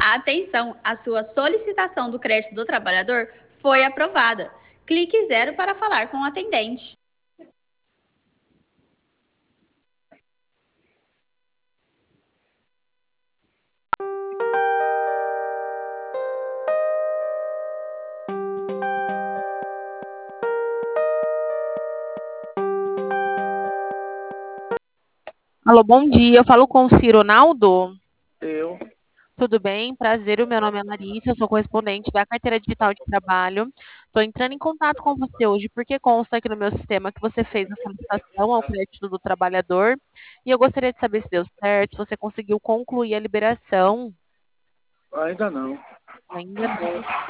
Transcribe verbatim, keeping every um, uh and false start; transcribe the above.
Atenção, a sua solicitação do crédito do trabalhador foi aprovada. Clique zero para falar com o atendente. Alô, bom dia. Eu falo com o Cironaldo. Eu. Tudo bem? Prazer, o meu nome é Larissa, eu sou correspondente da Carteira Digital de Trabalho. Estou entrando em contato com você hoje porque consta aqui no meu sistema que você fez a solicitação ao crédito do trabalhador e eu gostaria de saber se deu certo, se você conseguiu concluir a liberação. Ainda não. Ainda não.